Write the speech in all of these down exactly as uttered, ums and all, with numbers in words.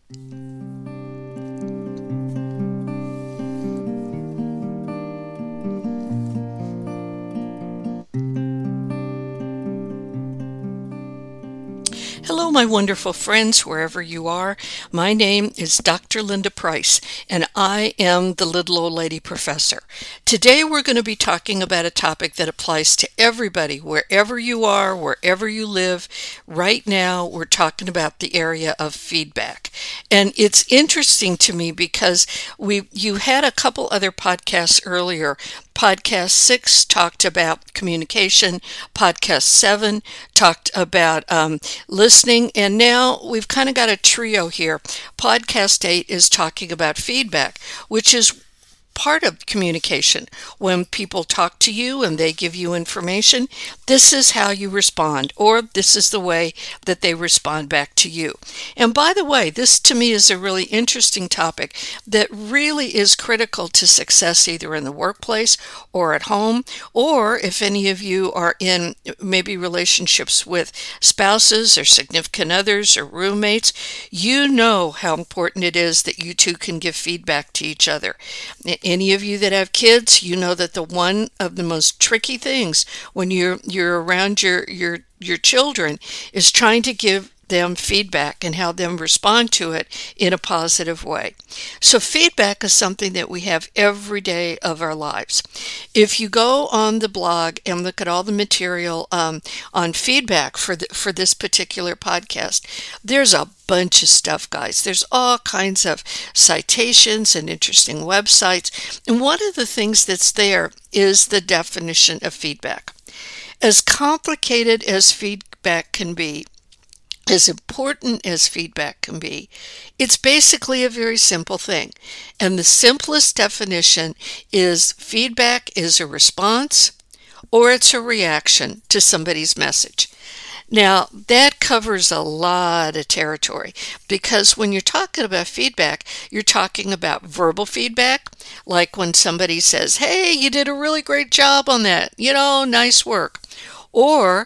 Hello, my wonderful friends, wherever you are. My name is Doctor Linda Price, and I am the Little Old Lady Professor. Today, we're going to be talking about a topic that applies to everybody, wherever you are, wherever you live. Right now, we're talking about the area of feedback. And it's interesting to me because we you had a couple other podcasts earlier. Podcast six talked about communication. Podcast seven talked about um, listening. And now we've kind of got a trio here. Podcast eight is talking about feedback, which is part of communication. When people talk to you and they give you information, this is how you respond, or this is the way that they respond back to you. And by the way, this to me is a really interesting topic that really is critical to success either in the workplace or at home, or if any of you are in maybe relationships with spouses or significant others or roommates, you know how important it is that you two can give feedback to each other. Any of you that have kids, you know that the one of the most tricky things when you're you're around your your your children is trying to give them feedback and how them respond to it in a positive way. So feedback is something that we have every day of our lives. If you go on the blog and look at all the material um, on feedback for the, for this particular podcast, there's a bunch of stuff, guys. There's all kinds of citations and interesting websites. And one of the things that's there is the definition of feedback. As complicated as feedback can be, as important as feedback can be, it's basically a very simple thing. And the simplest definition is feedback is a response or it's a reaction to somebody's message. Now, that covers a lot of territory because when you're talking about feedback, you're talking about verbal feedback, like when somebody says, "Hey, you did a really great job on that. You know, nice work." Or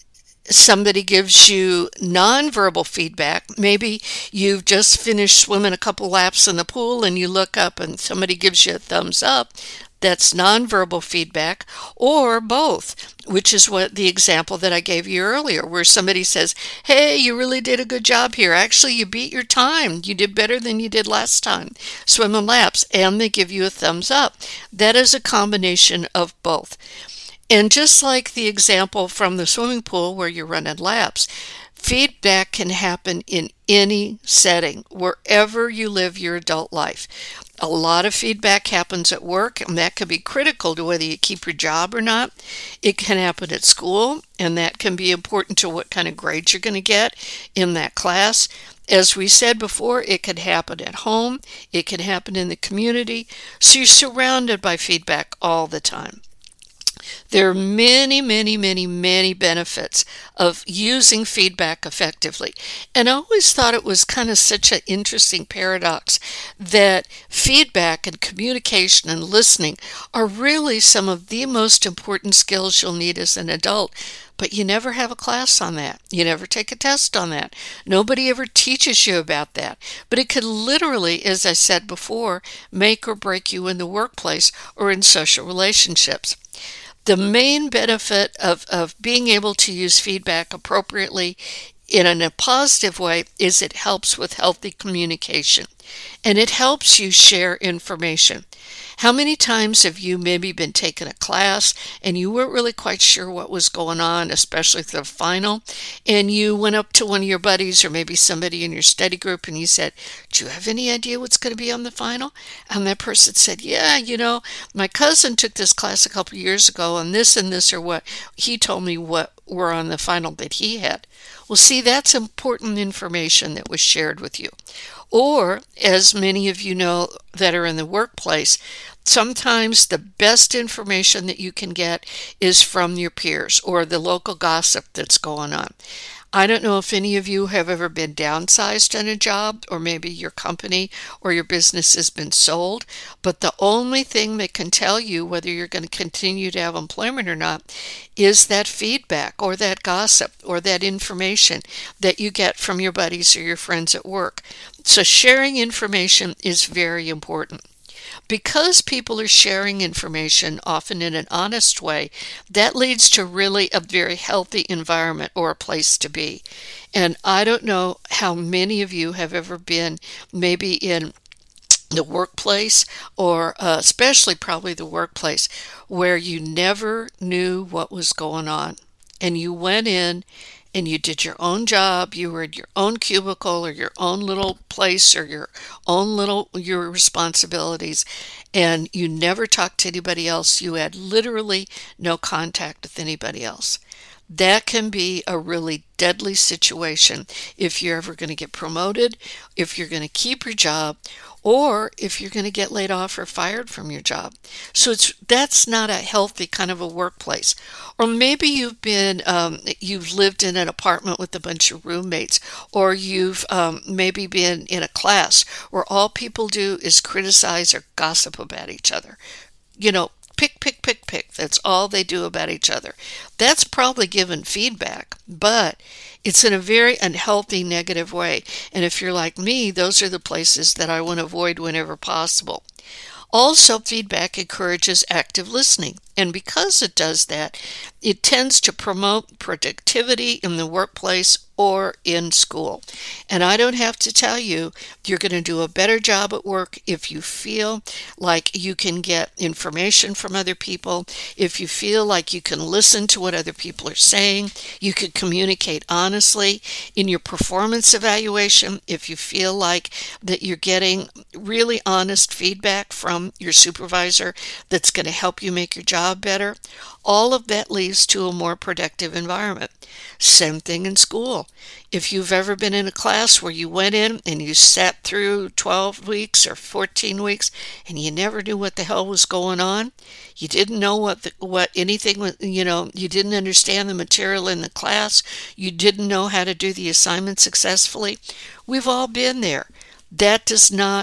somebody gives you nonverbal feedback. Maybe you've just finished swimming a couple laps in the pool and you look up and somebody gives you a thumbs up. That's nonverbal feedback, or both, which is what the example that I gave you earlier, where somebody says, "Hey, you really did a good job here. Actually, you beat your time. You did better than you did last time, swimming laps," and they give you a thumbs up. That is a combination of both. And just like the example from the swimming pool where you're running laps, feedback can happen in any setting, wherever you live your adult life. A lot of feedback happens at work, and that can be critical to whether you keep your job or not. It can happen at school, and that can be important to what kind of grades you're going to get in that class. As we said before, it can happen at home. It can happen in the community. So you're surrounded by feedback all the time. There are many, many, many, many benefits of using feedback effectively. And I always thought it was kind of such an interesting paradox that feedback and communication and listening are really some of the most important skills you'll need as an adult. But you never have a class on that. You never take a test on that. Nobody ever teaches you about that. But it could literally, as I said before, make or break you in the workplace or in social relationships. The main benefit of, of being able to use feedback appropriately in a positive way is it helps with healthy communication, and it helps you share information. How many times have you maybe been taking a class and you weren't really quite sure what was going on, especially for the final, and you went up to one of your buddies or maybe somebody in your study group and you said, "Do you have any idea what's going to be on the final?" And that person said, "Yeah, you know, my cousin took this class a couple of years ago and this and this or what. He told me what were on the final that he had." Well, see, that's important information that was shared with you. Or, as many of you know that are in the workplace, sometimes the best information that you can get is from your peers or the local gossip that's going on. I don't know if any of you have ever been downsized in a job, or maybe your company or your business has been sold, but the only thing that can tell you whether you're going to continue to have employment or not is that feedback or that gossip or that information that you get from your buddies or your friends at work. So sharing information is very important. Because people are sharing information, often in an honest way, that leads to really a very healthy environment or a place to be. And I don't know how many of you have ever been maybe in the workplace, or uh, especially probably the workplace, where you never knew what was going on. And you went in and you did your own job, you were in your own cubicle or your own little place or your own little, your responsibilities, and you never talked to anybody else. You had literally no contact with anybody else. That can be a really deadly situation if you're ever going to get promoted, if you're going to keep your job, or if you're going to get laid off or fired from your job. So it's that's not a healthy kind of a workplace. Or maybe you've been um, you've lived in an apartment with a bunch of roommates, or you've um, maybe been in a class where all people do is criticize or gossip about each other. You know, pick, pick, pick, pick. That's all they do about each other. That's probably given feedback, but it's in a very unhealthy, negative way. And if you're like me, those are the places that I want to avoid whenever possible. Also, feedback encourages active listening. And because it does that, it tends to promote productivity in the workplace or in school. And I don't have to tell you, you're going to do a better job at work if you feel like you can get information from other people, if you feel like you can listen to what other people are saying, you can communicate honestly in your performance evaluation, if you feel like that you're getting really honest feedback from your supervisor that's going to help you make your job better. All of that leads to a more productive environment. Same thing in school. If you've ever been in a class where you went in and you sat through twelve weeks or fourteen weeks and you never knew what the hell was going on, you didn't know what the, what anything was, you know, you didn't understand the material in the class, you didn't know how to do the assignment successfully, we've all been there. That does not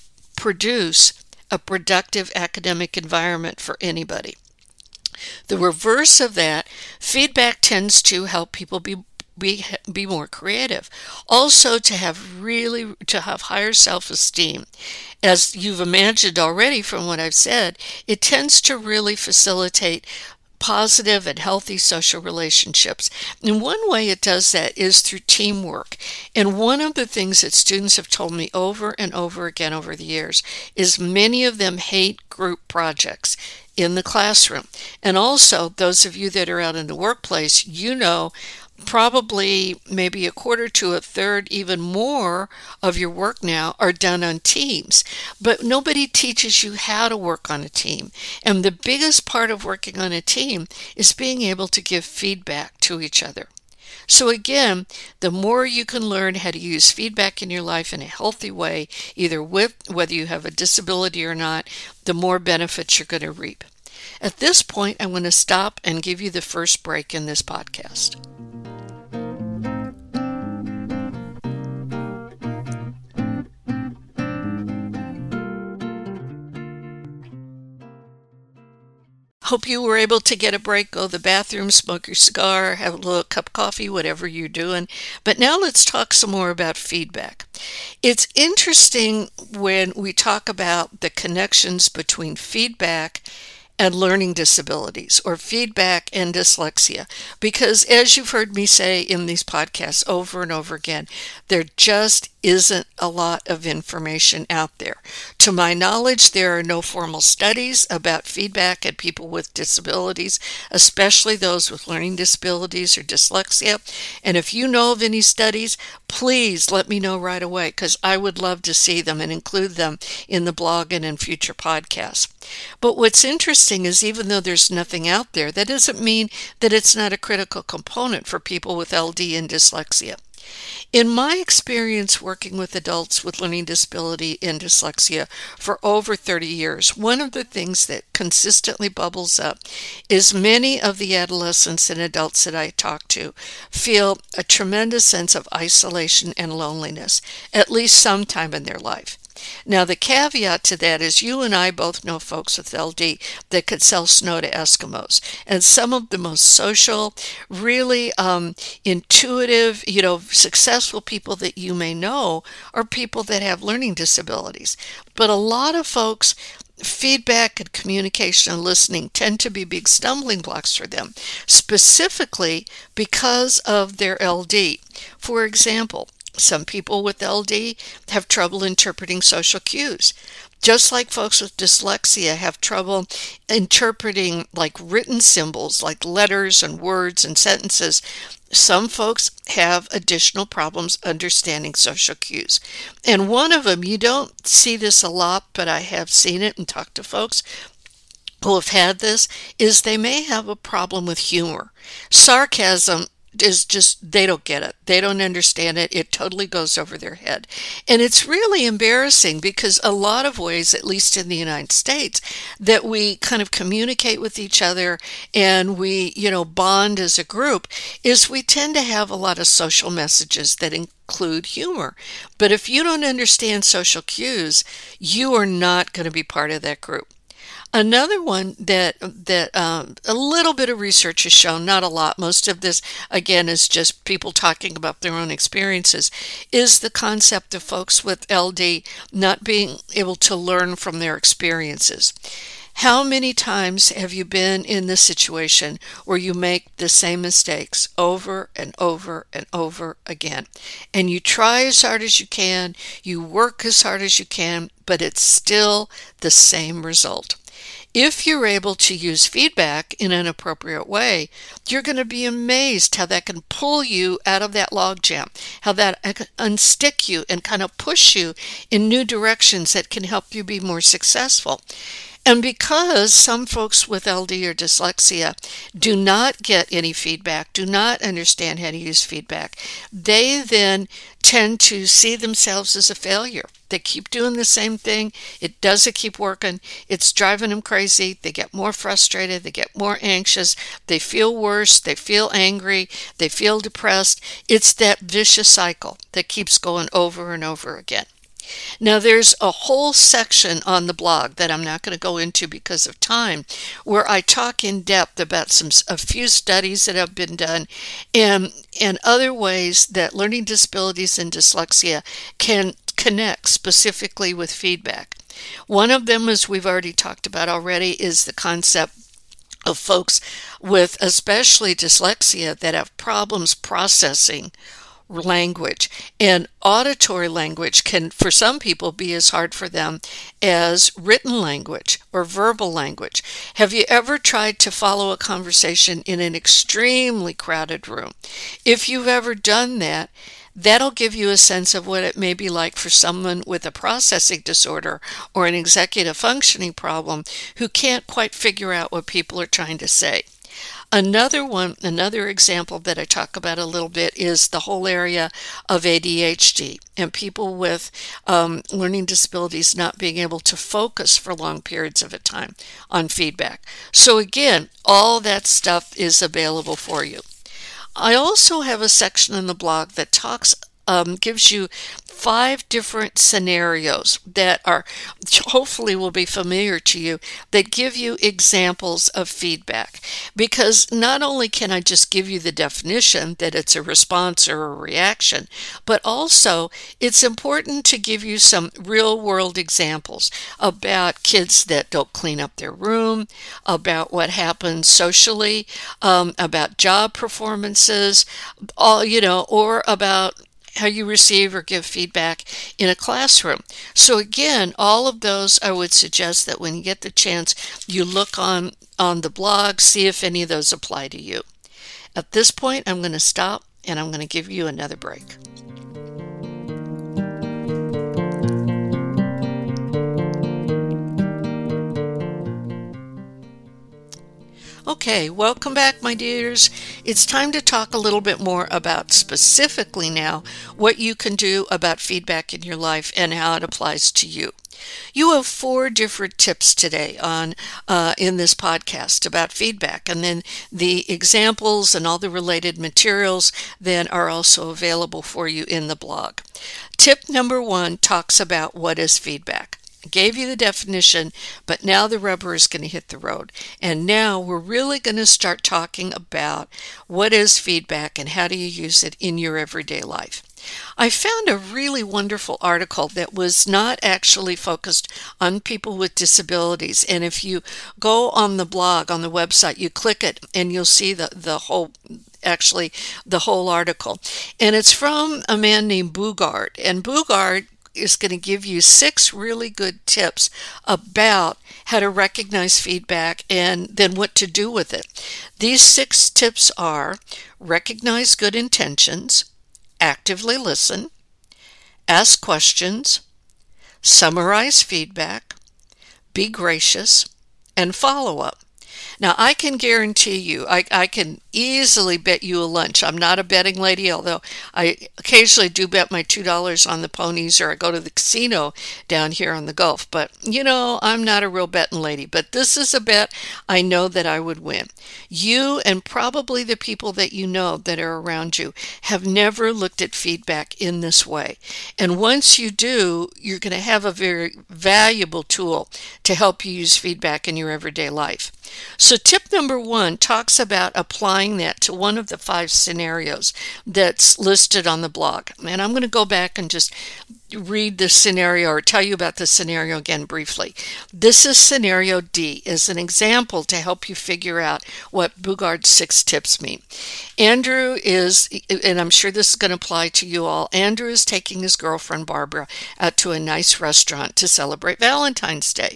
produce a productive academic environment for anybody. The reverse of that, feedback tends to help people be be be more creative. Also to have really to have higher self-esteem. As you've imagined already from what I've said, it tends to really facilitate positive and healthy social relationships. And one way it does that is through teamwork. And one of the things that students have told me over and over again over the years is many of them hate group projects in the classroom. And also, those of you that are out in the workplace, you know, probably maybe a quarter to a third, even more of your work now are done on teams. But nobody teaches you how to work on a team. And the biggest part of working on a team is being able to give feedback to each other. So again, the more you can learn how to use feedback in your life in a healthy way, either with whether you have a disability or not, the more benefits you're going to reap. At this point, I want to stop and give you the first break in this podcast. Hope you were able to get a break, go to the bathroom, smoke your cigar, have a little cup of coffee, whatever you're doing. But now let's talk some more about feedback. It's interesting when we talk about the connections between feedback and learning disabilities, or feedback and dyslexia, because as you've heard me say in these podcasts over and over again, there just isn't a lot of information out there. To my knowledge, there are no formal studies about feedback in people with disabilities, especially those with learning disabilities or dyslexia. And if you know of any studies, please let me know right away, because I would love to see them and include them in the blog and in future podcasts. But what's interesting is even though there's nothing out there, that doesn't mean that it's not a critical component for people with L D and dyslexia. In my experience working with adults with learning disability and dyslexia for over thirty years, one of the things that consistently bubbles up is many of the adolescents and adults that I talk to feel a tremendous sense of isolation and loneliness, at least sometime in their life. Now, the caveat to that is you and I both know folks with L D that could sell snow to Eskimos. And some of the most social, really um, intuitive, you know, successful people that you may know are people that have learning disabilities. But a lot of folks, feedback and communication and listening tend to be big stumbling blocks for them, specifically because of their L D. For example, some people with L D have trouble interpreting social cues. Just like folks with dyslexia have trouble interpreting like written symbols, like letters and words and sentences, some folks have additional problems understanding social cues. And one of them, you don't see this a lot, but I have seen it and talked to folks who have had this, is they may have a problem with humor. Sarcasm is just, they don't get it. They don't understand it. It totally goes over their head. And it's really embarrassing because a lot of ways, at least in the United States, that we kind of communicate with each other and we, you know, bond as a group is we tend to have a lot of social messages that include humor. But if you don't understand social cues, you are not going to be part of that group. Another one that that um, a little bit of research has shown, not a lot, most of this, again, is just people talking about their own experiences, is the concept of folks with L D not being able to learn from their experiences. How many times have you been in this situation where you make the same mistakes over and over and over again? And you try as hard as you can, you work as hard as you can, but it's still the same result. If you're able to use feedback in an appropriate way, you're going to be amazed how that can pull you out of that logjam, how that can unstick you and kind of push you in new directions that can help you be more successful. And because some folks with L D or dyslexia do not get any feedback, do not understand how to use feedback, they then tend to see themselves as a failure. They keep doing the same thing. It doesn't keep working. It's driving them crazy. They get more frustrated. They get more anxious. They feel worse. They feel angry. They feel depressed. It's that vicious cycle that keeps going over and over again. Now, there's a whole section on the blog that I'm not going to go into because of time, where I talk in depth about some a few studies that have been done and, and other ways that learning disabilities and dyslexia can connect specifically with feedback. One of them, as we've already talked about already, is the concept of folks with especially dyslexia that have problems processing language. And auditory language can, for some people, be as hard for them as written language or verbal language. Have you ever tried to follow a conversation in an extremely crowded room? If you've ever done that, that'll give you a sense of what it may be like for someone with a processing disorder or an executive functioning problem who can't quite figure out what people are trying to say. Another one, another example that I talk about a little bit is the whole area of A D H D and people with um, learning disabilities not being able to focus for long periods of a time on feedback. So again, all that stuff is available for you. I also have a section in the blog that talks, um, gives you five different scenarios that are hopefully will be familiar to you that give you examples of feedback. Because not only can I just give you the definition that it's a response or a reaction, but also it's important to give you some real world examples about kids that don't clean up their room, about what happens socially, um, about job performances, all, you know, or about how you receive or give feedback in a classroom. So again, all of those, I would suggest that when you get the chance, you look on, on the blog, see if any of those apply to you. At this point, I'm going to stop and I'm going to give you another break. Okay, Okay, welcome back, my dears. It's time to talk a little bit more about specifically now what you can do about feedback in your life and how it applies to you. You have four different tips today on uh, in this podcast about feedback, and then the examples and all the related materials then are also available for you in the blog. Tip number one talks about what is feedback. I gave you the definition, but now the rubber is going to hit the road. And now we're really going to start talking about what is feedback and how do you use it in your everyday life. I found a really wonderful article that was not actually focused on people with disabilities. And if you go on the blog, on the website, you click it and you'll see the, the whole actually the whole article. And it's from a man named Bugard. And Bugard is going to give you six really good tips about how to recognize feedback and then what to do with it. These six tips are: recognize good intentions, actively listen, ask questions, summarize feedback, be gracious, and follow up. Now, I can guarantee you, I, I can easily bet you a lunch. I'm not a betting lady, although I occasionally do bet my two dollars on the ponies, or I go to the casino down here on the Gulf. But, you know, I'm not a real betting lady. But this is a bet I know that I would win. You and probably the people that you know that are around you have never looked at feedback in this way. And once you do, you're going to have a very valuable tool to help you use feedback in your everyday life. So tip number one talks about applying that to one of the five scenarios that's listed on the blog. And I'm going to go back and just read the scenario or tell you about the scenario again briefly. This is scenario D, as an example to help you figure out what Bugard's six tips mean. Andrew is, and I'm sure this is going to apply to you all, Andrew is taking his girlfriend Barbara out to a nice restaurant to celebrate Valentine's Day.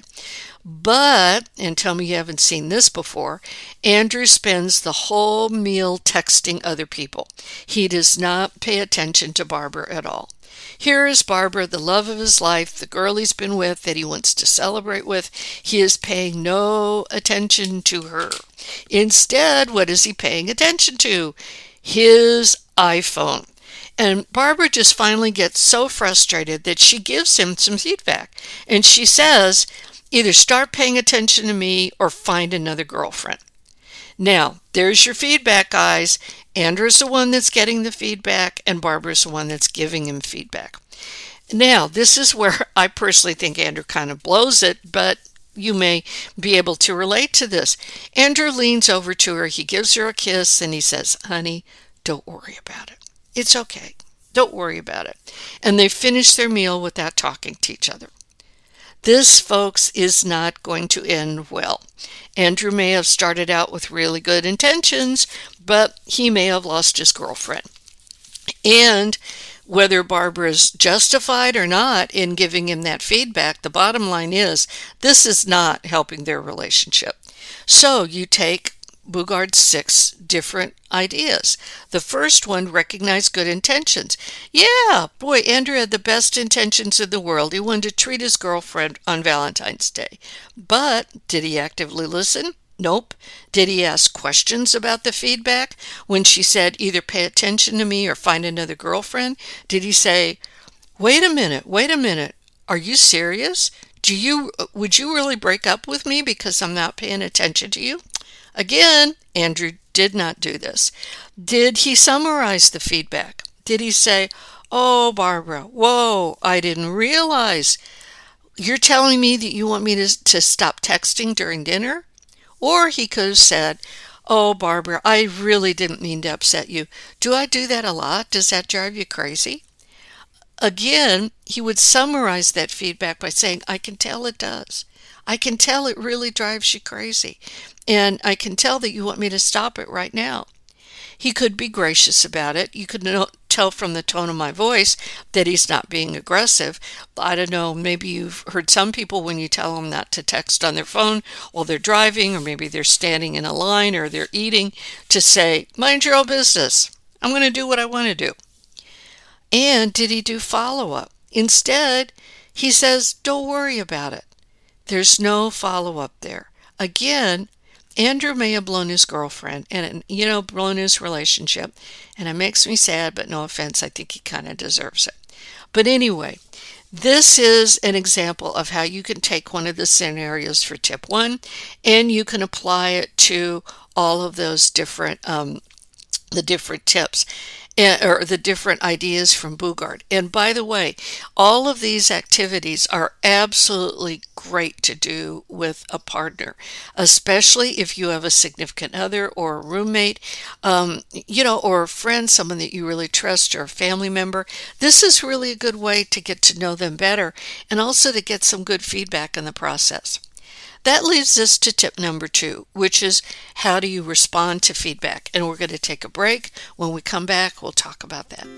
But, and tell me you haven't seen this before, Andrew spends the whole meal texting other people. He does not pay attention to Barbara at all. Here is Barbara, the love of his life, the girl he's been with, that he wants to celebrate with. He is paying no attention to her. Instead, what is he paying attention to? His iPhone. And Barbara just finally gets so frustrated that she gives him some feedback. And she says, either start paying attention to me or find another girlfriend. Now, there's your feedback, guys. Andrew's the one that's getting the feedback, and Barbara's the one that's giving him feedback. Now, this is where I personally think Andrew kind of blows it, but you may be able to relate to this. Andrew leans over to her, he gives her a kiss, and he says, "Honey, don't worry about it. It's okay. Don't worry about it." And they finish their meal without talking to each other. This, folks, is not going to end well. Andrew may have started out with really good intentions, but he may have lost his girlfriend. And whether Barbara's justified or not in giving him that feedback, the bottom line is this is not helping their relationship. So you take Bugard's six different ideas. The first one, recognize good intentions. Yeah, boy, Andrew had the best intentions in the world. He wanted to treat his girlfriend on Valentine's Day. But did he actively listen? Nope. Did he ask questions about the feedback when she said either pay attention to me or find another girlfriend? Did he say, wait a minute, wait a minute, are you serious? Do you, would you really break up with me because I'm not paying attention to you? Again, Andrew did not do this. Did he summarize the feedback? Did he say, oh, Barbara, whoa, I didn't realize. You're telling me that you want me to, to stop texting during dinner? Or he could have said, oh, Barbara, I really didn't mean to upset you. Do I do that a lot? Does that drive you crazy? Again, he would summarize that feedback by saying, I can tell it does. I can tell it really drives you crazy. And I can tell that you want me to stop it right now. He could be gracious about it. You could know, tell from the tone of my voice that he's not being aggressive. I don't know, maybe you've heard some people when you tell them not to text on their phone while they're driving, or maybe they're standing in a line or they're eating, to say, mind your own business. I'm going to do what I want to do. And did he do follow-up? Instead, he says, don't worry about it. There's no follow-up there. Again, Andrew may have blown his girlfriend and, you know, blown his relationship. And it makes me sad, but no offense, I think he kind of deserves it. But anyway, this is an example of how you can take one of the scenarios for tip one and you can apply it to all of those different, um, the different tips. Or the different ideas from Bugard. And by the way, all of these activities are absolutely great to do with a partner, especially if you have a significant other or a roommate, um, you know, or a friend, someone that you really trust, or a family member. This is really a good way to get to know them better and also to get some good feedback in the process. That leads us to tip number two, which is how do you respond to feedback? And we're going to take a break. When we come back, we'll talk about that.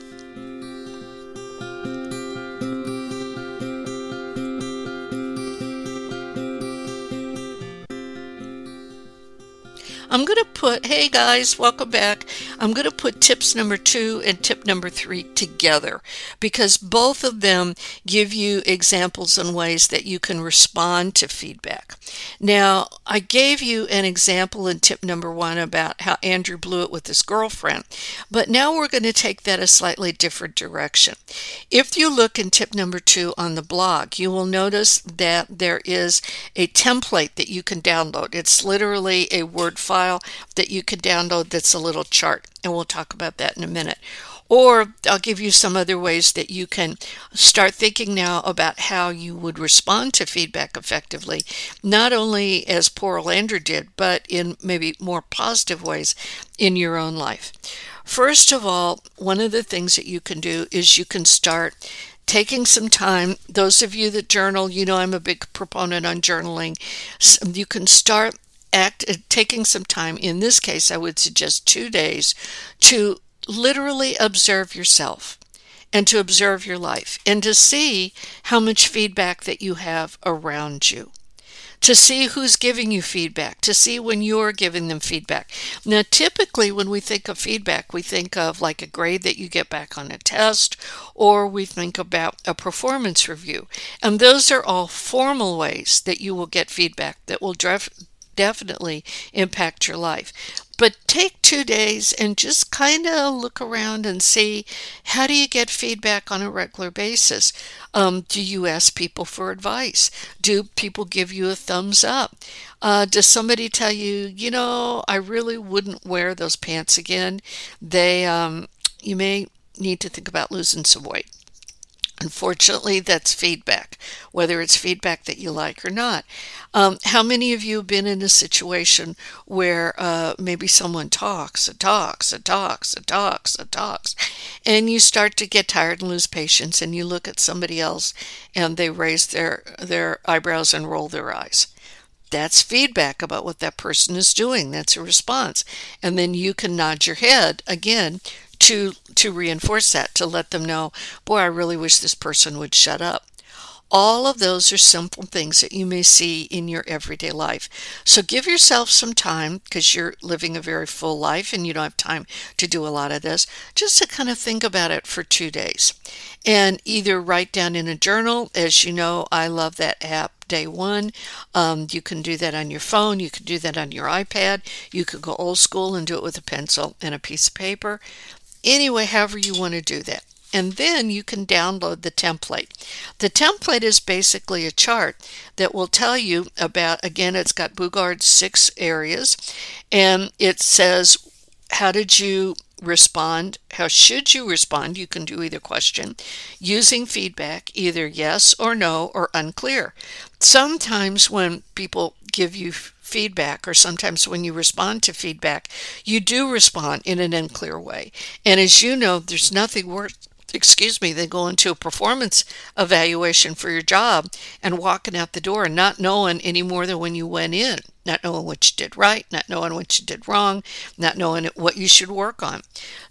I'm going to put, hey guys, welcome back. I'm going to put tips number two and tip number three together because both of them give you examples and ways that you can respond to feedback. Now, I gave you an example in tip number one about how Andrew blew it with his girlfriend, but now we're going to take that a slightly different direction. If you look in tip number two on the blog, you will notice that there is a template that you can download. It's literally a Word file that you can download that's a little chart, and we'll talk about that in a minute. Or I'll give you some other ways that you can start thinking now about how you would respond to feedback effectively, not only as poor old Andrew did, but in maybe more positive ways in your own life. First of all, one of the things that you can do is you can start taking some time. Those of you that journal, you know I'm a big proponent on journaling. You can start act taking some time. In this case, I would suggest two days to literally observe yourself and to observe your life and to see how much feedback that you have around you, to see who's giving you feedback, to see when you're giving them feedback. Now, typically when we think of feedback, we think of like a grade that you get back on a test, or we think about a performance review. And those are all formal ways that you will get feedback that will drive definitely impact your life. But take two days and just kind of look around and see, how do you get feedback on a regular basis? Um, do you ask people for advice? Do people give you a thumbs up? Uh, does somebody tell you, you know, I really wouldn't wear those pants again? They, um, you may need to think about losing some weight. Unfortunately, that's feedback, whether it's feedback that you like or not. Um, how many of you have been in a situation where uh, maybe someone talks and talks and talks and talks and talks, and you start to get tired and lose patience, and you look at somebody else and they raise their, their eyebrows and roll their eyes? That's feedback about what that person is doing. That's a response. And then you can nod your head again to to reinforce that, to let them know, boy, I really wish this person would shut up. All of those are simple things that you may see in your everyday life. So give yourself some time, because you're living a very full life and you don't have time to do a lot of this, just to kind of think about it for two days. And either write down in a journal. As you know, I love that app, Day One. Um, you can do that on your phone. You can do that on your iPad. You could go old school and do it with a pencil and a piece of paper. Anyway, however you want to do that. And then you can download the template. The template is basically a chart that will tell you about, again, it's got Bugard's six areas, and it says, how did you respond? How should you respond? You can do either question, using feedback, either yes or no or unclear. Sometimes when people give you feedback, or sometimes when you respond to feedback, you do respond in an unclear way. And as you know, there's nothing worse, excuse me, than going to a performance evaluation for your job and walking out the door and not knowing any more than when you went in, not knowing what you did right, not knowing what you did wrong, not knowing what you should work on.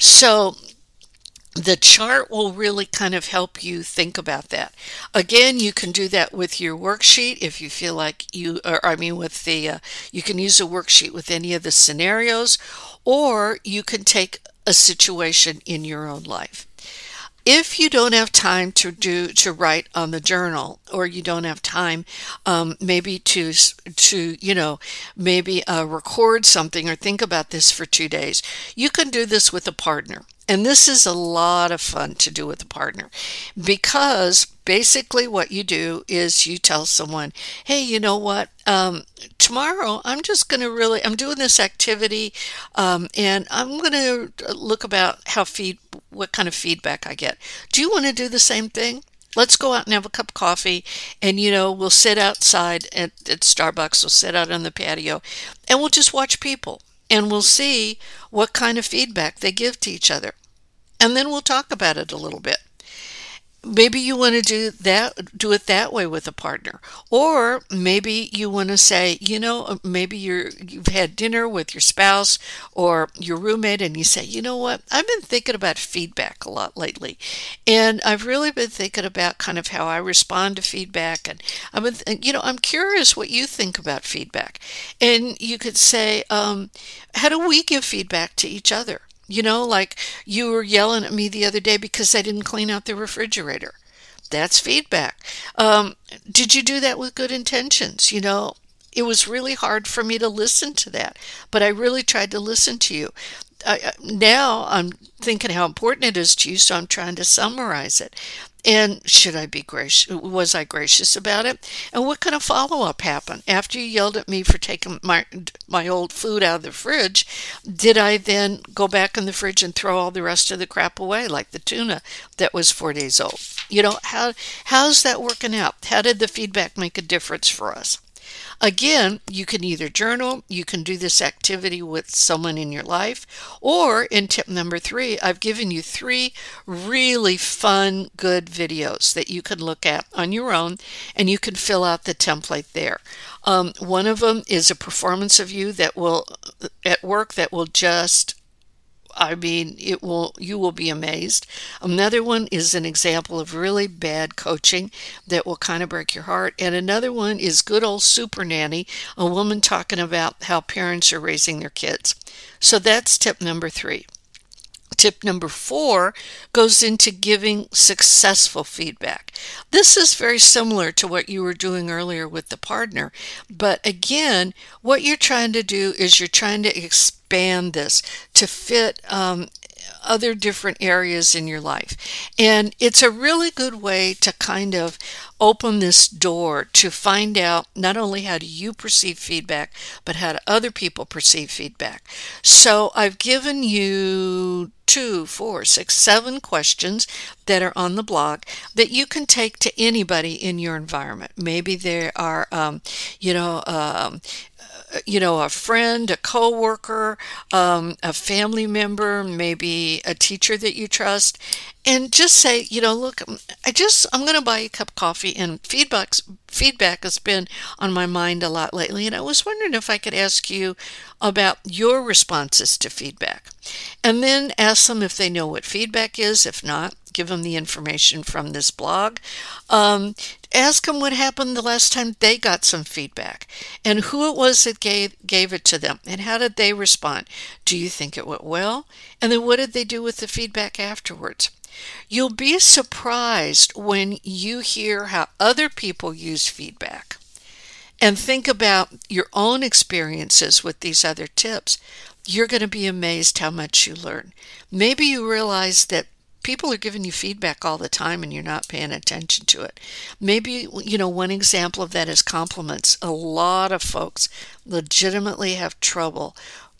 So the chart will really kind of help you think about that. Again, you can do that with your worksheet if you feel like you, or I mean with the, uh, you can use a worksheet with any of the scenarios, or you can take a situation in your own life. If you don't have time to do to write on the journal, or you don't have time um, maybe to to you know maybe uh, record something or think about this for two days, you can do this with a partner. And this is a lot of fun to do with a partner, because basically what you do is you tell someone, hey, you know what, um, tomorrow I'm just going to really, I'm doing this activity, um, and I'm going to look about how feed, what kind of feedback I get. Do you want to do the same thing? Let's go out and have a cup of coffee, and, you know, we'll sit outside at, at Starbucks, we'll sit out on the patio, and we'll just watch people. And we'll see what kind of feedback they give to each other. And then we'll talk about it a little bit. Maybe you want to do that, do it that way with a partner. Or maybe you want to say, you know, maybe you're, you've had dinner with your spouse or your roommate, and you say, you know what, I've been thinking about feedback a lot lately. And I've really been thinking about kind of how I respond to feedback. And I've been, you know, I'm curious what you think about feedback. And you could say, um, how do we give feedback to each other? You know, like you were yelling at me the other day because I didn't clean out the refrigerator. That's feedback. Um, did you do that with good intentions? You know, it was really hard for me to listen to that, but I really tried to listen to you. I, now I'm thinking how important it is to you, so I'm trying to summarize it. And should I be gracious? Was I gracious about it? And what kind of follow-up happened? After you yelled at me for taking my my old food out of the fridge, did I then go back in the fridge and throw all the rest of the crap away, like the tuna that was four days old? You know, how how's that working out? How did the feedback make a difference for us? Again, you can either journal, you can do this activity with someone in your life, or in tip number three, I've given you three really fun, good videos that you can look at on your own, and you can fill out the template there. Um, one of them is a performance of you that will, at work, that will just I mean, it will, you will be amazed. Another one is an example of really bad coaching that will kind of break your heart. And another one is good old super nanny, a woman talking about how parents are raising their kids. So that's tip number three. Tip number four goes into giving successful feedback. This is very similar to what you were doing earlier with the partner. But again, what you're trying to do is you're trying to expand this to fit um, other different areas in your life. And it's a really good way to kind of open this door to find out not only how do you perceive feedback, but how do other people perceive feedback. So I've given you two, four, six, seven questions that are on the blog that you can take to anybody in your environment. Maybe there are, um, you know, um, you know, a friend, a coworker, um, a family member, maybe a teacher that you trust, and just say, you know, look, I just, I'm going to buy you a cup of coffee, and feedback's, feedback has been on my mind a lot lately, and I was wondering if I could ask you about your responses to feedback. And then ask them if they know what feedback is. If not, give them the information from this blog. Um, ask them what happened the last time they got some feedback and who it was that gave, gave it to them and how did they respond. Do you think it went well? And then what did they do with the feedback afterwards? You'll be surprised when you hear how other people use feedback and think about your own experiences with these other tips. You're going to be amazed how much you learn. Maybe you realize that people are giving you feedback all the time and you're not paying attention to it. Maybe, you know, one example of that is compliments. A lot of folks legitimately have trouble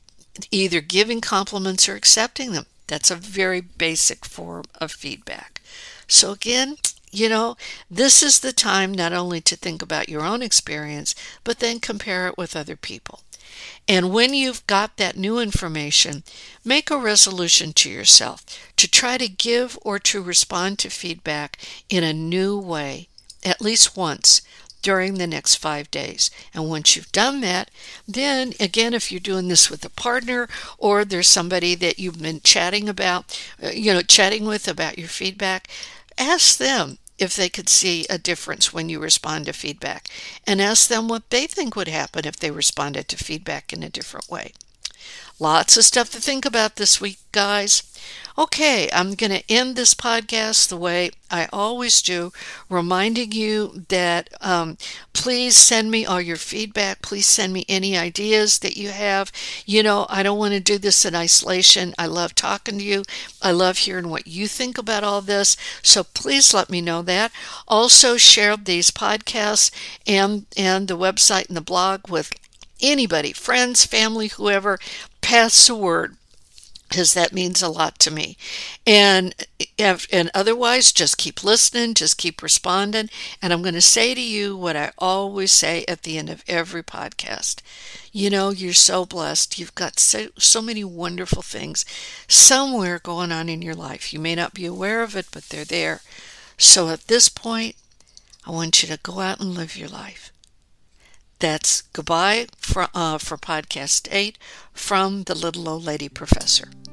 either giving compliments or accepting them. That's a very basic form of feedback. So again, you know, this is the time not only to think about your own experience, but then compare it with other people. And when you've got that new information, make a resolution to yourself to try to give or to respond to feedback in a new way, at least once during the next five days. And once you've done that, then again, if you're doing this with a partner or there's somebody that you've been chatting about, uh, you know, chatting with about your feedback, ask them if they could see a difference when you respond to feedback, and ask them what they think would happen if they responded to feedback in a different way. Lots of stuff to think about this week, guys. Okay, I'm going to end this podcast the way I always do, reminding you that um, please send me all your feedback. Please send me any ideas that you have. You know, I don't want to do this in isolation. I love talking to you. I love hearing what you think about all this. So please let me know that. Also, share these podcasts and, and the website and the blog with anybody, friends, family, whoever. Pass the word, because that means a lot to me. And if, and otherwise, just keep listening, just keep responding. And I'm going to say to you what I always say at the end of every podcast. You know, you're so blessed. You've got so, so many wonderful things somewhere going on in your life. You may not be aware of it, but they're there. So at this point, I want you to go out and live your life. That's goodbye for, uh, for podcast eight from the Little Old Lady Professor.